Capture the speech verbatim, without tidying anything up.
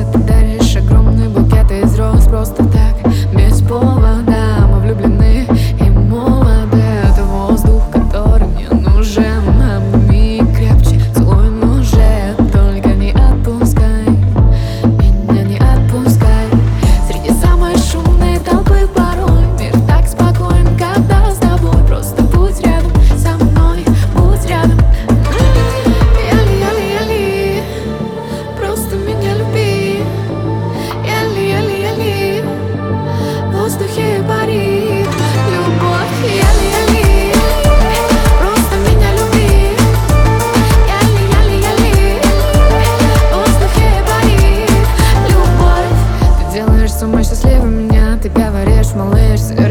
сердце ты даришь огромный букет из роз просто так, без повода. Мы влюблены и молоды. Это воздух, который мне нужен. Обними крепче, целуй, но уже только не отпускай меня, не отпускай. Среди самой шумной толпы порой мир так спокоен, когда с тобой. Просто будь рядом со мной, будь рядом. Яли, яли, яли, просто меня люби. Яли, яли, яли, в воздухе парит любовь. Яли, яли, просто меня люби. Яли, яли, яли, в воздухе парит любовь. Ты делаешь с ума счастливым меня, ты говоришь, малыш,